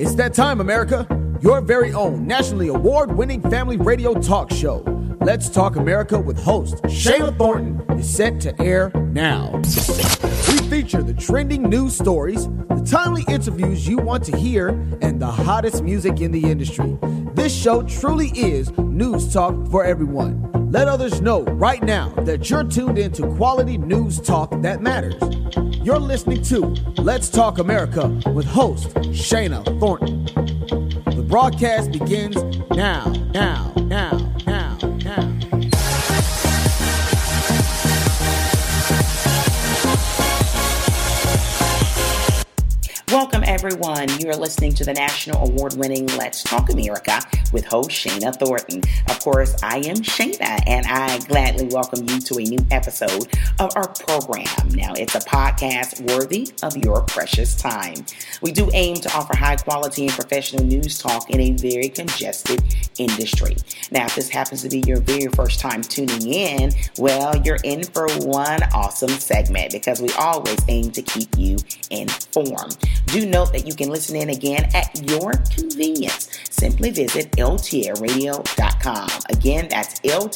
It's that time, America. Your very own nationally award-winning family radio talk show, Let's Talk America with host Shayna Thornton, is set to air now. We feature the trending news stories, the timely interviews you want to hear, and the hottest music in the industry. This show truly is news talk for everyone. Let others know right now that you're tuned into quality news talk that matters. You're listening to Let's Talk America with host Shayna Thornton. The broadcast begins now. Welcome, everyone. You're listening to the national award-winning Let's Talk America with host Shayna Thornton. Of course, I am Shayna, and I gladly welcome you to a new episode of our program. Now, it's a podcast worthy of your precious time. We do aim to offer high-quality and professional news talk in a very congested industry. Now, if this happens to be your very first time tuning in, well, you're in for one awesome segment because we always aim to keep you informed. Do note that you can listen in again at your convenience. Simply visit ltaradio.com. Again, that's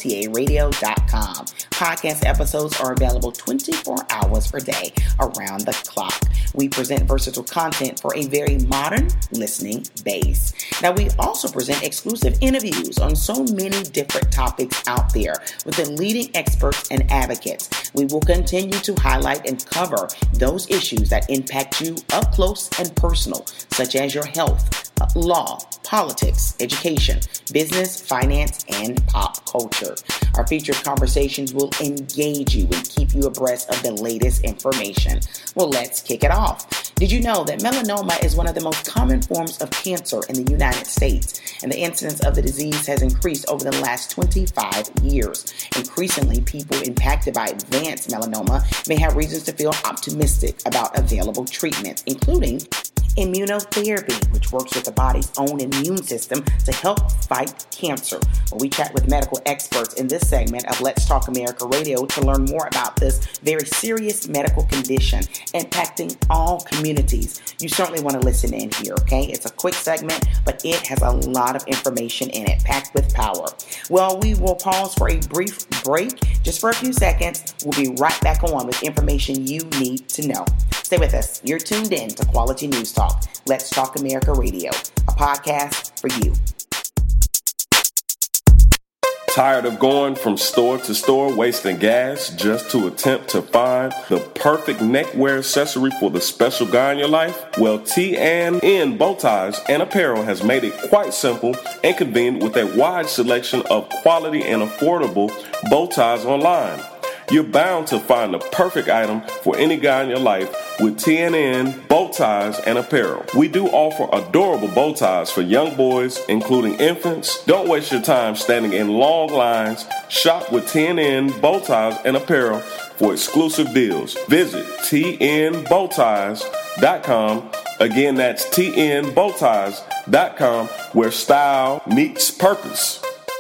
ltaradio.com. Podcast episodes are available 24 hours per day around the clock. We present versatile content for a very modern listening base. Now, we also present exclusive interviews on so many different topics out there with the leading experts and advocates. We will continue to highlight and cover those issues that impact you up close and personal, such as your health, law, politics, education, business, finance, and pop culture. Our featured conversations will engage you and keep you abreast of the latest information. Well, let's kick it off. Did you know that melanoma is one of the most common forms of cancer in the United States, and the incidence of the disease has increased over the last 25 years? Increasingly, people impacted by advanced melanoma may have reasons to feel optimistic about available treatments, including immunotherapy, which works with the body's own immune system to help fight cancer. Well, we chat with medical experts in this segment of Let's Talk America Radio to learn more about this very serious medical condition impacting all communities. You certainly want to listen in here, okay? It's a quick segment, but it has a lot of information in it, packed with power. Well, we will pause for a brief break, just for a few seconds. We'll be right back on with information you need to know. Stay with us. You're tuned in to Quality News Talk. Let's Talk America Radio, a podcast for you. Tired of going from store to store wasting gas just to attempt to find the perfect neckwear accessory for the special guy in your life? Well, T&N Bow Ties and Apparel has made it quite simple and convenient with a wide selection of quality and affordable bow ties online. You're bound to find the perfect item for any guy in your life with T&N Bow Ties and Apparel. We do offer adorable bow ties for young boys, including infants. Don't waste your time standing in long lines. Shop with T&N Bow Ties and Apparel for exclusive deals. Visit tnbowties.com. Again, that's tnbowties.com, where style meets purpose.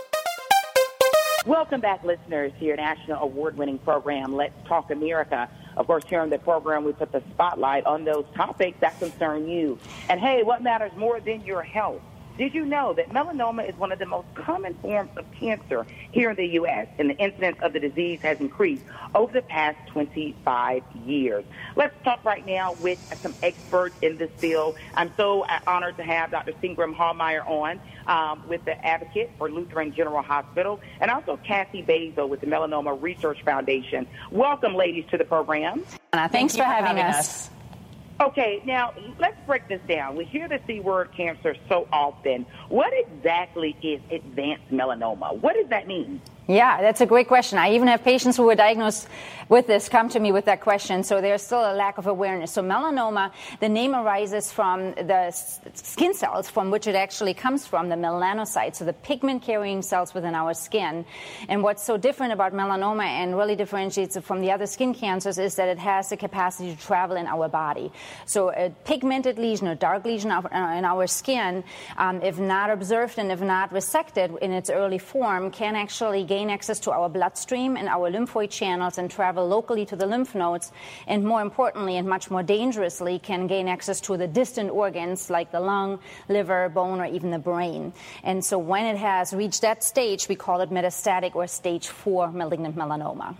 Welcome back, listeners, to your national award-winning program, Let's Talk America. Of course, here on the program, we put the spotlight on those topics that concern you. And hey, what matters more than your health? Did you know that melanoma is one of the most common forms of cancer here in the U.S., and the incidence of the disease has increased over the past 25 years? Let's talk right now with some experts in this field. I'm so honored to have Dr. Seagram Hallmeyer on with the advocate for Lutheran General Hospital, and also Kathy Basil with the Melanoma Research Foundation. Welcome, ladies, to the program. Thanks for having us. Okay, now let's break this down. We hear the C word cancer so often. What exactly is advanced melanoma? What does that mean? Yeah, that's a great question. I even have patients who were diagnosed with this come to me with that question. So there's still a lack of awareness. So melanoma, the name arises from the skin cells from which it actually comes from, the melanocytes, so the pigment-carrying cells within our skin. And what's so different about melanoma and really differentiates it from the other skin cancers is that it has the capacity to travel in our body. So a pigmented lesion, a dark lesion in our skin, if not observed and if not resected in its early form, can actually gain gain access to our bloodstream and our lymphoid channels and travel locally to the lymph nodes, and more importantly and much more dangerously can gain access to the distant organs like the lung, liver, bone, or even the brain. And so when it has reached that stage, we call it metastatic or stage 4 malignant melanoma.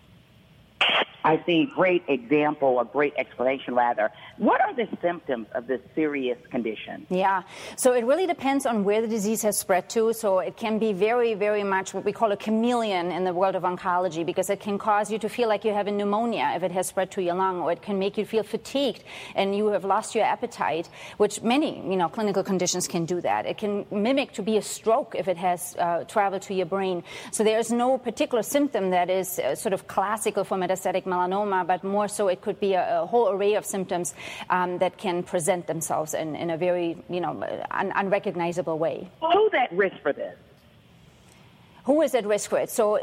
I see. Great example, a great explanation, rather. What are the symptoms of this serious condition? Yeah, so it really depends on where the disease has spread to. So it can be very, very much what we call a chameleon in the world of oncology, because it can cause you to feel like you have a pneumonia if it has spread to your lung, or it can make you feel fatigued and you have lost your appetite, which many, clinical conditions can do that. It can mimic to be a stroke if it has traveled to your brain. So there is no particular symptom that is sort of classical for metastatic melanoma, but more so it could be a whole array of symptoms that can present themselves in a very, unrecognizable way. Who's at risk for this? Who is at risk for it? So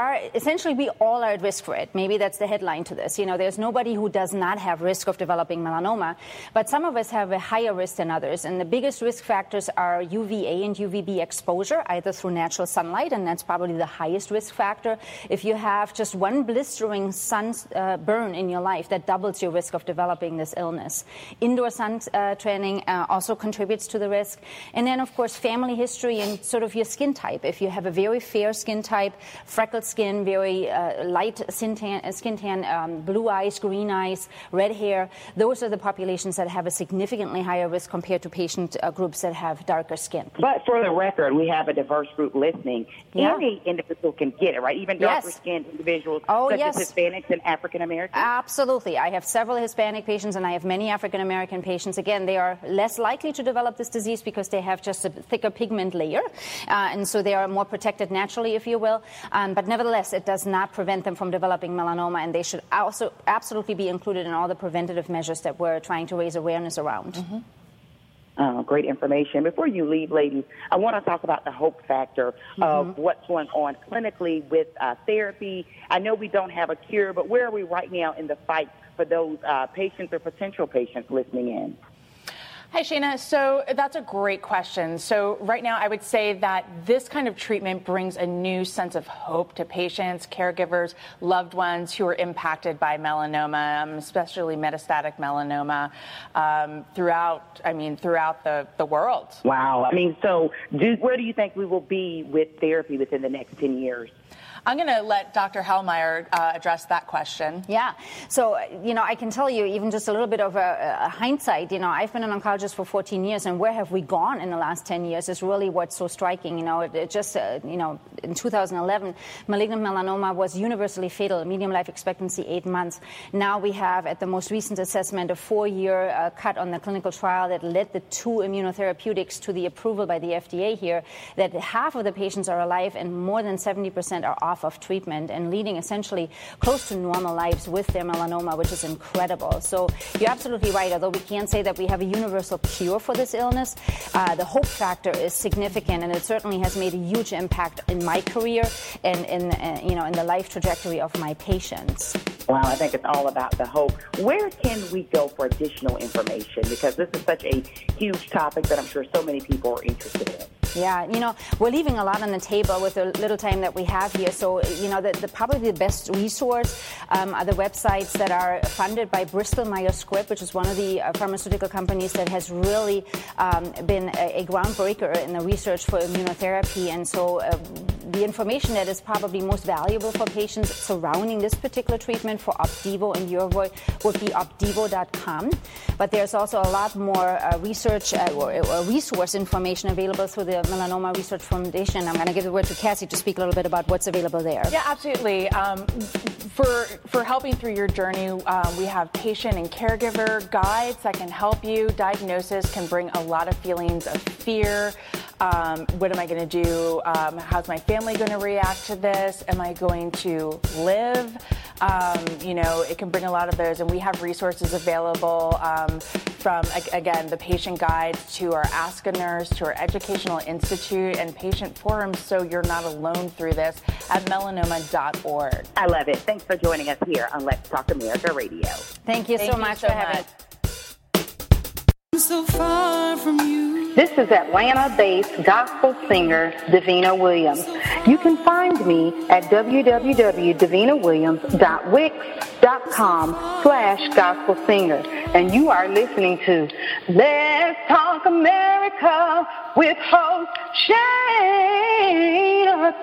we all are at risk for it. Maybe that's the headline to this. There's nobody who does not have risk of developing melanoma, but some of us have a higher risk than others. And the biggest risk factors are UVA and UVB exposure, either through natural sunlight, and that's probably the highest risk factor. If you have just one blistering sun burn in your life, that doubles your risk of developing this illness. Indoor sun training also contributes to the risk. And then, of course, family history and sort of your skin type. If you have a very fair skin type, freckled skin, very light skin tan, blue eyes, green eyes, red hair, those are the populations that have a significantly higher risk compared to patient groups that have darker skin. But for the record, we have a diverse group listening. Yeah. Any individual can get it, right? Even darker-skinned individuals such as Hispanics and African Americans? Absolutely. I have several Hispanic patients and I have many African American patients. Again, they are less likely to develop this disease because they have just a thicker pigment layer, and so they are more protected naturally, if you will. But nevertheless, it does not prevent them from developing melanoma, and they should also absolutely be included in all the preventative measures that we're trying to raise awareness around. Mm-hmm. Great information. Before you leave, ladies, I want to talk about the hope factor of what's going on clinically with therapy. I know we don't have a cure, but where are we right now in the fight for those patients or potential patients listening in? Hi, Shana. So that's a great question. So right now, I would say that this kind of treatment brings a new sense of hope to patients, caregivers, loved ones who are impacted by melanoma, especially metastatic melanoma, throughout the world. Wow. So where do you think we will be with therapy within the next 10 years? I'm going to let Dr. Hellmeyer address that question. Yeah. So, I can tell you even just a little bit of a hindsight. I've been an oncologist for 14 years, and where have we gone in the last 10 years is really what's so striking. In 2011, malignant melanoma was universally fatal, median life expectancy 8 months. Now we have, at the most recent assessment, a 4-year cut on the clinical trial that led the 2 immunotherapeutics to the approval by the FDA here, that half of the patients are alive and more than 70% are off of treatment and leading essentially close to normal lives with their melanoma, which is incredible. So you're absolutely right. Although we can't say that we have a universal cure for this illness, the hope factor is significant, and it certainly has made a huge impact in my career and in the life trajectory of my patients. Wow, I think it's all about the hope. Where can we go for additional information? Because this is such a huge topic that I'm sure so many people are interested in. Yeah, we're leaving a lot on the table with the little time that we have here. So, probably the best resource are the websites that are funded by Bristol Myers Squibb, which is one of the pharmaceutical companies that has really been a groundbreaker in the research for immunotherapy. And so the information that is probably most valuable for patients surrounding this particular treatment for Opdivo and Yervoy would be opdivo.com. But there's also a lot more research or resource information available through the Melanoma Research Foundation. I'm going to give the word to Cassie to speak a little bit about what's available there. Yeah, absolutely. For helping through your journey, we have patient and caregiver guides that can help you. Diagnosis can bring a lot of feelings of fear. What am I going to do? How's my family going to react to this? Am I going to live? It can bring a lot of those, and we have resources available from, again, the patient guides to our Ask a Nurse to our Educational Institute and patient forums, so you're not alone through this at melanoma.org. I love it. Thanks for joining us here on Let's Talk America Radio. Thank you so much for having us. So far from you. This is Atlanta-based gospel singer Davina Williams, You can find me at www.davinawilliams.wix.com/gospel singer. And you are listening to Let's Talk America with host Shayna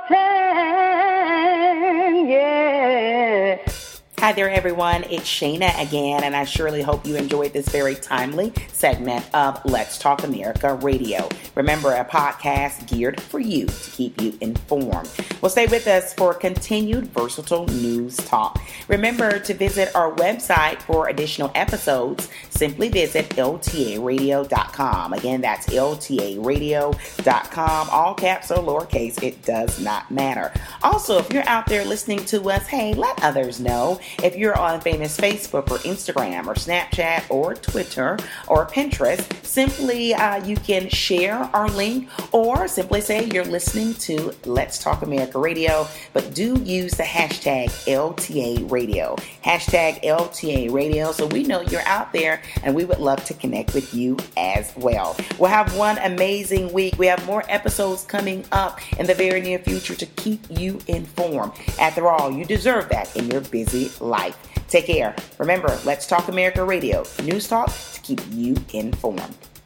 Thornton. Yeah. Hi there, everyone. It's Shayna again, and I surely hope you enjoyed this very timely segment of Let's Talk America Radio. Remember, a podcast geared for you to keep you informed. Well, stay with us for continued versatile news talk. Remember to visit our website for additional episodes. Simply visit ltaradio.com. Again, that's ltaradio.com. All caps or lowercase, it does not matter. Also, if you're out there listening to us, hey, let others know. If you're on famous Facebook or Instagram or Snapchat or Twitter or Pinterest, simply you can share our link or simply say you're listening to Let's Talk America Radio, but do use the hashtag LTA Radio. Hashtag LTA Radio, so we know you're out there and we would love to connect with you as well. We'll have one amazing week. We have more episodes coming up in the very near future to keep you informed. After all, you deserve that in your busy life. Take care. Remember, Let's Talk America Radio. News talk to keep you informed.